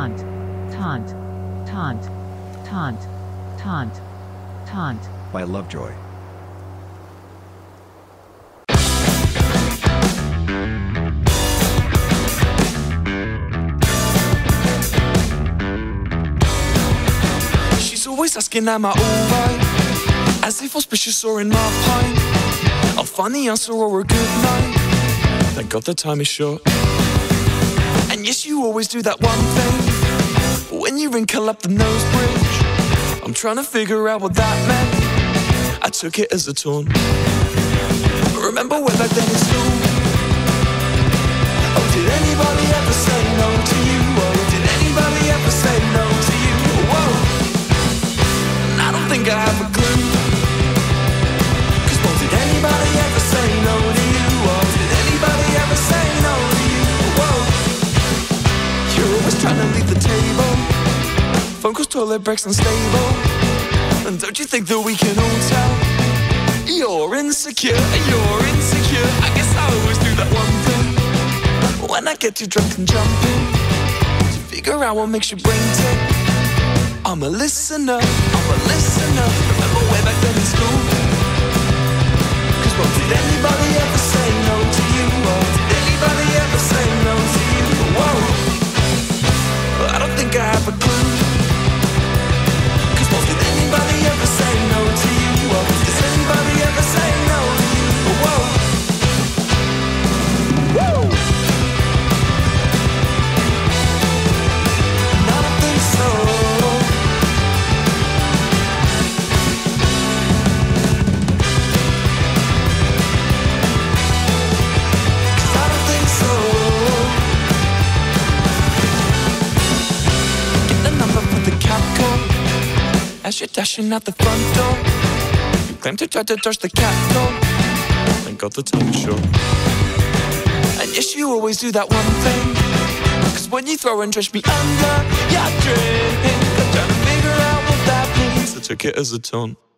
taunt, taunt, taunt, taunt, taunt, taunt. By Lovejoy. She's always asking, am I alright? As if auspicious or in my pint. I'll find the answer or a good night. Thank God the time is short. And yes, you always do that one thing when you wrinkle up the nose bridge. I'm trying to figure out what that meant. I took it as a taunt. Remember way back then in school? Oh, did anybody ever say no to you? Oh, did anybody ever say no to you? Whoa, and I don't think I have a clue. Cause well, did anybody ever say no to you? Oh, did anybody ever say no to you? Whoa, you're always trying to leave the table. Phone calls, toilet breaks, unstable. And don't you think that we can all tell? You're insecure, you're insecure. I guess I always do that one thing when I get too drunk and jumping to figure out what makes your brain tick. I'm a listener, I'm a listener. Remember way back then in school? Cause well, did anybody ever say no to you? Or did anybody ever say no to you? Whoa, well, I don't think I have a clue. Cause well, did anybody ever say no to you? Or does anybody ever say no to you? Whoa, woo. And I don't think so. Cause I don't think so. Get the number for the cab call as you're dashing out the front door. You claim to try to dodge the cat call. Thank God the time is short. And yes, you always do that one thing. Cause when you throw and drench me under your drink, I'm trying to figure out what that means. I took it as a taunt.